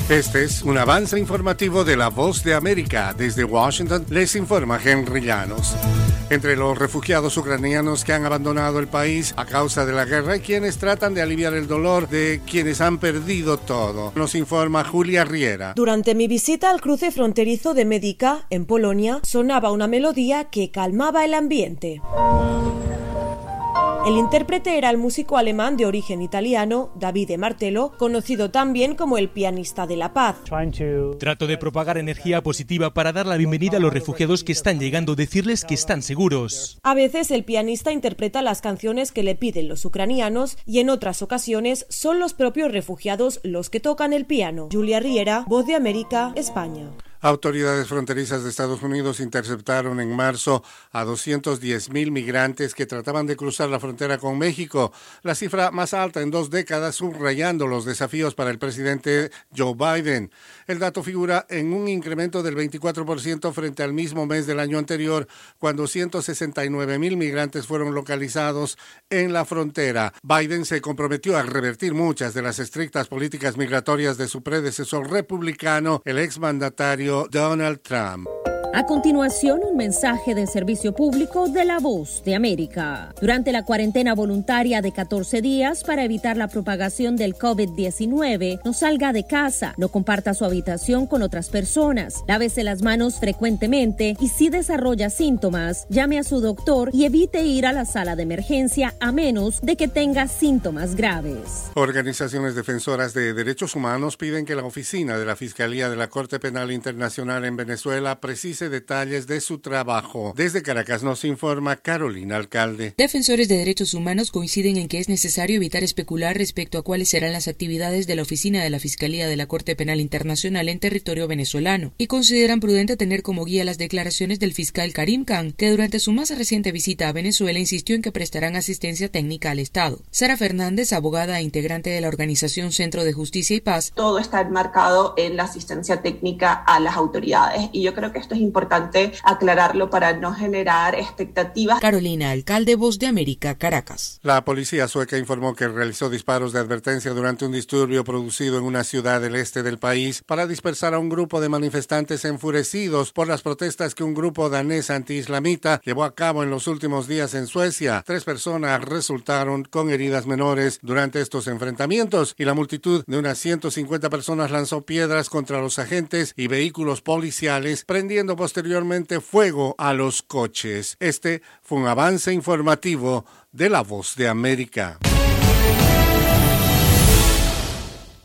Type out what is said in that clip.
Este es un avance informativo de La Voz de América. Desde Washington les informa Henry Llanos. Entre los refugiados ucranianos que han abandonado el país a causa de la guerra hay quienes tratan de aliviar el dolor de quienes han perdido todo. Nos informa Julia Riera. Durante mi visita al cruce fronterizo de Medica, en Polonia, sonaba una melodía que calmaba el ambiente. El intérprete era el músico alemán de origen italiano, Davide Martello, conocido también como el pianista de la paz. Trato de propagar energía positiva para dar la bienvenida a los refugiados que están llegando, decirles que están seguros. A veces el pianista interpreta las canciones que le piden los ucranianos y en otras ocasiones son los propios refugiados los que tocan el piano. Julia Riera, Voz de América, España. Autoridades fronterizas de Estados Unidos interceptaron en marzo a 210,000 migrantes que trataban de cruzar la frontera con México, la cifra más alta en 2 décadas, subrayando los desafíos para el presidente Joe Biden. El dato figura en un incremento del 24% frente al mismo mes del año anterior, cuando 169,000 migrantes fueron localizados en la frontera. Biden se comprometió a revertir muchas de las estrictas políticas migratorias de su predecesor republicano, el exmandatario Donald Trump. A continuación, un mensaje de servicio público de La Voz de América. Durante la cuarentena voluntaria de 14 días para evitar la propagación del COVID-19, no salga de casa, no comparta su habitación con otras personas, lávese las manos frecuentemente y si desarrolla síntomas, llame a su doctor y evite ir a la sala de emergencia a menos de que tenga síntomas graves. Organizaciones defensoras de derechos humanos piden que la oficina de la Fiscalía de la Corte Penal Internacional en Venezuela precise detalles de su trabajo. Desde Caracas nos informa Carolina Alcalde. Defensores de derechos humanos coinciden en que es necesario evitar especular respecto a cuáles serán las actividades de la oficina de la Fiscalía de la Corte Penal Internacional en territorio venezolano y consideran prudente tener como guía las declaraciones del fiscal Karim Khan, que durante su más reciente visita a Venezuela insistió en que prestarán asistencia técnica al Estado. Sara Fernández, abogada e integrante de la organización Centro de Justicia y Paz. Todo está enmarcado en la asistencia técnica a las autoridades y yo creo que esto es importante aclararlo para no generar expectativas. Carolina Alcalde, Voz de América, Caracas. La policía sueca informó que realizó disparos de advertencia durante un disturbio producido en una ciudad del este del país para dispersar a un grupo de manifestantes enfurecidos por las protestas que un grupo danés antiislamita llevó a cabo en los últimos días en Suecia. 3 personas resultaron con heridas menores durante estos enfrentamientos y la multitud de unas 150 personas lanzó piedras contra los agentes y vehículos policiales, prendiendo posteriormente fuego a los coches. Este fue un avance informativo de La Voz de América.